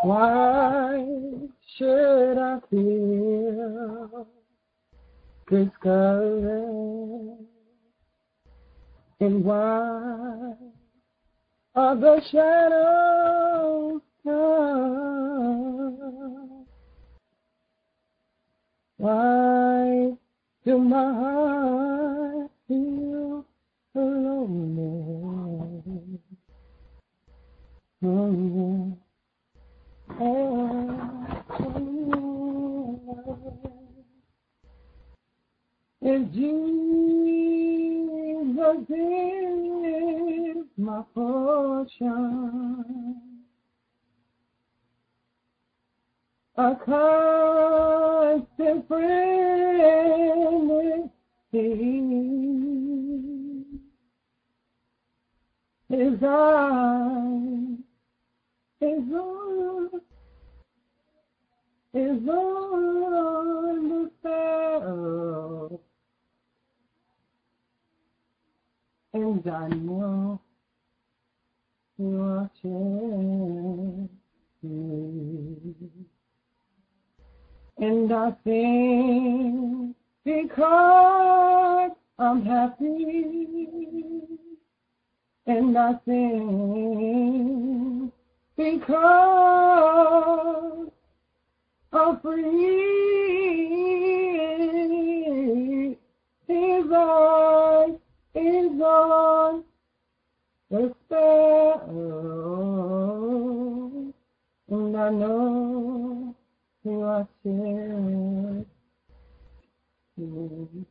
Why should I feel discouraged? And why are the shadows come? Why do my heart feel lonely? Oh, if Jesus is my portion, a constant friend is He. His eye is on the sparrow, and I know He watches me. And I sing because I'm happy. And I sing because I'm free. His eye is on the sparrow, and I know He watches me.